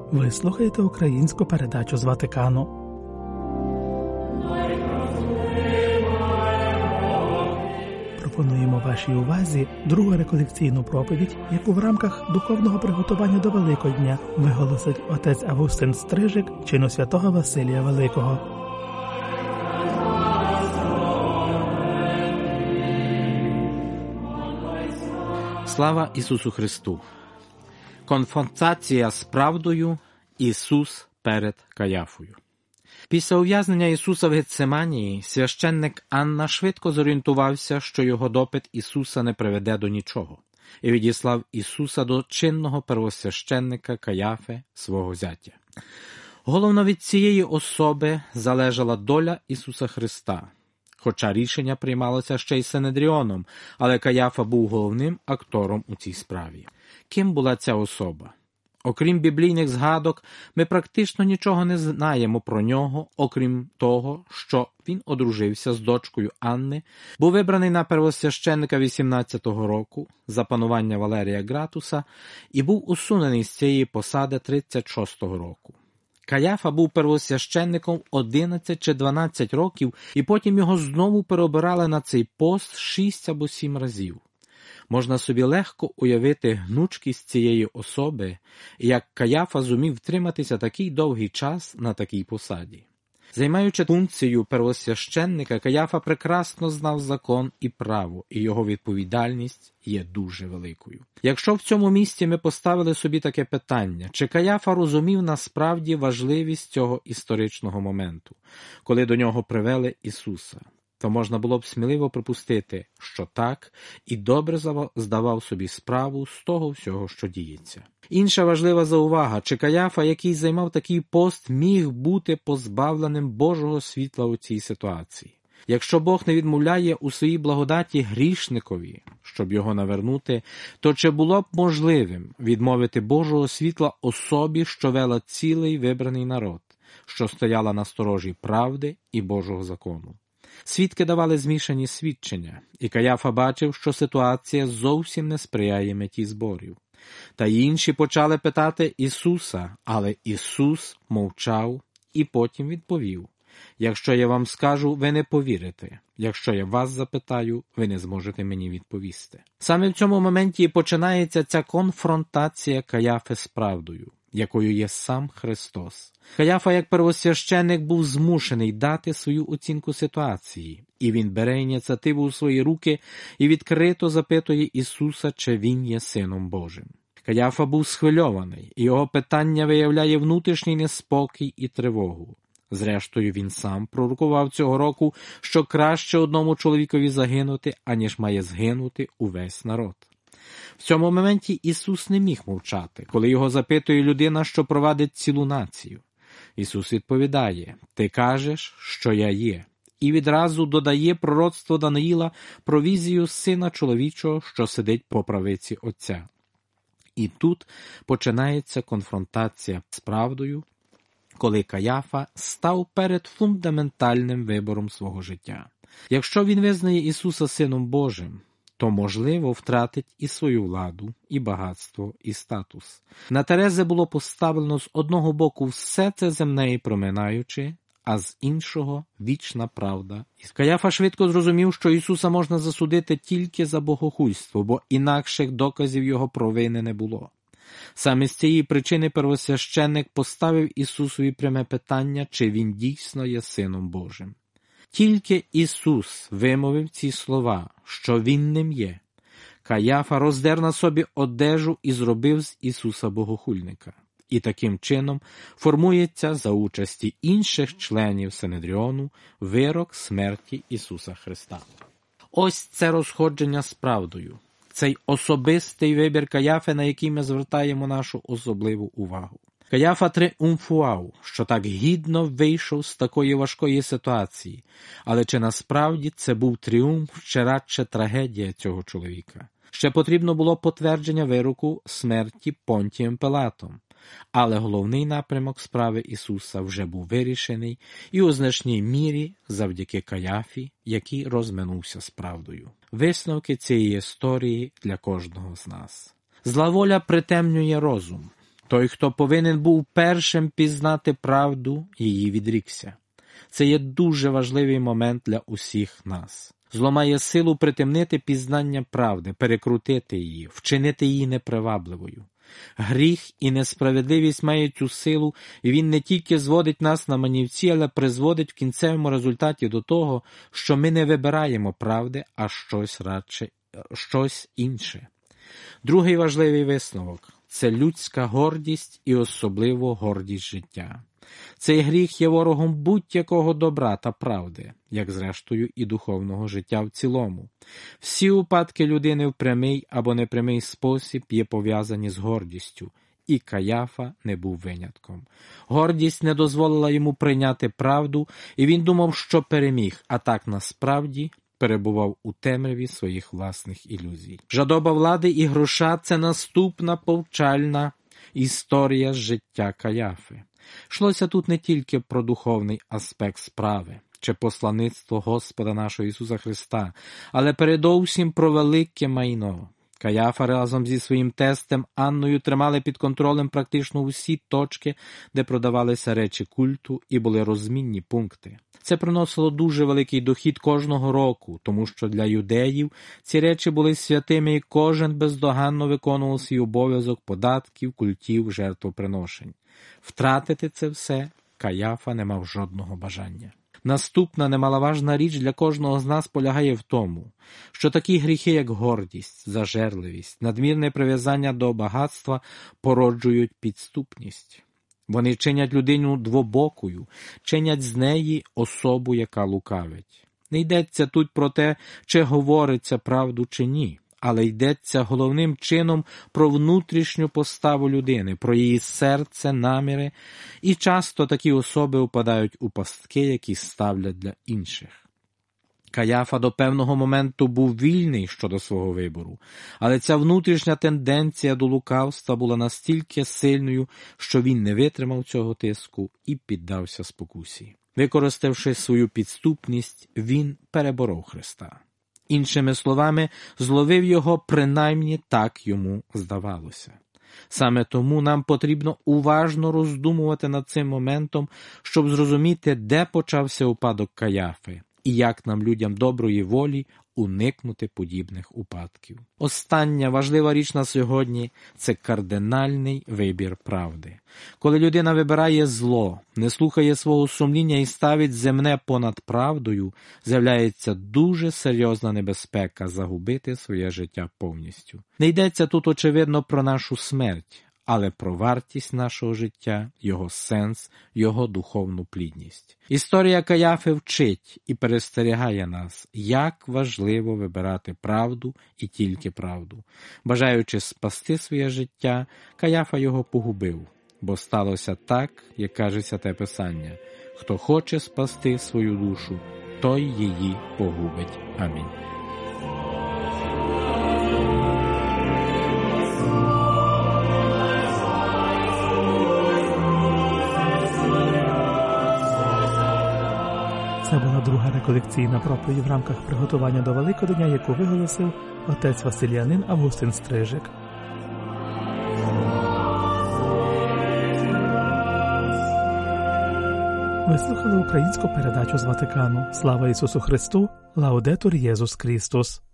Ви слухаєте українську передачу з Ватикану. Пропонуємо вашій увазі другу реколекційну проповідь, яку в рамках духовного приготування до Великодня виголосить отець Августин Стрижик чину святого Василія Великого. Слава Ісусу Христу! Конфронтація з правдою. Ісус перед Каяфою. Після ув'язнення Ісуса в Гетсиманії священник Анна швидко зорієнтувався, що його допит Ісуса не приведе до нічого, і відіслав Ісуса до чинного первосвященника Каяфи, свого зятя. Головно від цієї особи залежала доля Ісуса Христа, хоча рішення приймалося ще й Синедріоном, але Каяфа був головним актором у цій справі. Ким була ця особа? Окрім біблійних згадок, ми практично нічого не знаємо про нього, окрім того, що він одружився з дочкою Анни, був вибраний на первосвященника 18-го року за панування Валерія Гратуса і був усунений з цієї посади 36-го року. Каяфа був первосвященником 11 чи 12 років, і потім його знову переобирали на цей пост 6 або 7 разів. Можна собі легко уявити гнучкість цієї особи, і як Каяфа зумів втриматися такий довгий час на такій посаді. Займаючи функцію первосвященника, Каяфа прекрасно знав закон і право, і його відповідальність є дуже великою. Якщо в цьому місці ми поставили собі таке питання, чи Каяфа розумів насправді важливість цього історичного моменту, коли до нього привели Ісуса, то можна було б сміливо припустити, що так, і добре здавав собі справу з того всього, що діється. Інша важлива заувага, чи Каяфа, який займав такий пост, міг бути позбавленим Божого світла у цій ситуації. Якщо Бог не відмовляє у своїй благодаті грішникові, щоб його навернути, то чи було б можливим відмовити Божого світла особі, що вела цілий вибраний народ, що стояла на сторожі правди і Божого закону? Свідки давали змішані свідчення, і Каяфа бачив, що ситуація зовсім не сприяє меті зборів. Та й інші почали питати Ісуса, але Ісус мовчав і потім відповів: «Якщо я вам скажу, ви не повірите. Якщо я вас запитаю, ви не зможете мені відповісти». Саме в цьому моменті і починається ця конфронтація Каяфи з правдою, якою є сам Христос. Каяфа, як первосвященник, був змушений дати свою оцінку ситуації, і він бере ініціативу у свої руки і відкрито запитує Ісуса, чи він є Сином Божим. Каяфа був схвильований, і його питання виявляє внутрішній неспокій і тривогу. Зрештою, він сам пророкував цього року, що краще одному чоловікові загинути, аніж має згинути увесь народ. В цьому моменті Ісус не міг мовчати, коли його запитує людина, що провадить цілу націю. Ісус відповідає: «Ти кажеш, що я є». І відразу додає пророцтво Даниїла про візію Сина Чоловічого, що сидить по правиці Отця. І тут починається конфронтація з правдою, коли Каяфа став перед фундаментальним вибором свого життя. Якщо він визнає Ісуса Сином Божим, то, можливо, втратить і свою владу, і багатство, і статус. На Терези було поставлено з одного боку все це земне і проминаюче, а з іншого – вічна правда. Каяфа швидко зрозумів, що Ісуса можна засудити тільки за богохульство, бо інакших доказів його провини не було. Саме з цієї причини первосвященник поставив Ісусові пряме питання, чи він дійсно є Сином Божим. Тільки Ісус вимовив ці слова, що Він ним є. Каяфа роздер на собі одежу і зробив з Ісуса богохульника. І таким чином формується за участі інших членів Синедріону вирок смерті Ісуса Христа. Ось це розходження з правдою, цей особистий вибір Каяфи, на який ми звертаємо нашу особливу увагу. Каяфа тріумфував, що так гідно вийшов з такої важкої ситуації, але чи насправді це був тріумф, чи радше трагедія цього чоловіка? Ще потрібно було підтвердження вироку смерті Понтієм Пилатом, але головний напрямок справи Ісуса вже був вирішений і у значній мірі завдяки Каяфі, який розминувся з правдою. Висновки цієї історії для кожного з нас. Зла воля притемнює розум. Той, хто повинен був першим пізнати правду, її відрікся. Це є дуже важливий момент для усіх нас. Зло має силу притемнити пізнання правди, перекрутити її, вчинити її непривабливою. Гріх і несправедливість мають цю силу, і він не тільки зводить нас на манівці, але призводить в кінцевому результаті до того, що ми не вибираємо правди, а щось інше. Другий важливий висновок – це людська гордість і особливо гордість життя. Цей гріх є ворогом будь-якого добра та правди, як зрештою і духовного життя в цілому. Всі упадки людини в прямий або непрямий спосіб є пов'язані з гордістю, і Каяфа не був винятком. Гордість не дозволила йому прийняти правду, і він думав, що переміг, а так насправді перебував у темряві своїх власних ілюзій. Жадоба влади і гроша – це наступна повчальна історія з життя Каяфи. Йшлося тут не тільки про духовний аспект справи, чи посланництво Господа нашого Ісуса Христа, але передовсім про велике майно. Каяфа разом зі своїм тестем Анною тримали під контролем практично усі точки, де продавалися речі культу і були розмінні пункти. Це приносило дуже великий дохід кожного року, тому що для юдеїв ці речі були святими і кожен бездоганно виконував свій обов'язок податків, культів, жертвоприношень. Втратити це все Каяфа не мав жодного бажання. Наступна немаловажна річ для кожного з нас полягає в тому, що такі гріхи, як гордість, зажерливість, надмірне прив'язання до багатства породжують підступність. Вони чинять людину двобокою, чинять з неї особу, яка лукавить. Не йдеться тут про те, чи говориться правду, чи ні, але йдеться головним чином про внутрішню поставу людини, про її серце, наміри, і часто такі особи упадають у пастки, які ставлять для інших. Каяфа до певного моменту був вільний щодо свого вибору, але ця внутрішня тенденція до лукавства була настільки сильною, що він не витримав цього тиску і піддався спокусі. Використавши свою підступність, він переборов Христа. Іншими словами, зловив його, принаймні так йому здавалося. Саме тому нам потрібно уважно роздумувати над цим моментом, щоб зрозуміти, де почався упадок Каяфи і як нам, людям доброї волі, уникнути подібних упадків. Остання важлива річ на сьогодні – це кардинальний вибір правди. Коли людина вибирає зло, не слухає свого сумління і ставить земне понад правдою, з'являється дуже серйозна небезпека загубити своє життя повністю. Не йдеться тут, очевидно, про нашу смерть, але про вартість нашого життя, його сенс, його духовну плідність. Історія Каяфи вчить і перестерігає нас, як важливо вибирати правду і тільки правду. Бажаючи спасти своє життя, Каяфа його погубив, бо сталося так, як каже Святе Писання: «Хто хоче спасти свою душу, той її погубить». Амінь. Це була друга реколекційна проповідь в рамках приготування до Великодня, яку виголосив отець Василіянин Августин Стрижик. Ви слухали українську передачу з Ватикану. Слава Ісусу Христу! Лаудетур Єсус Христос!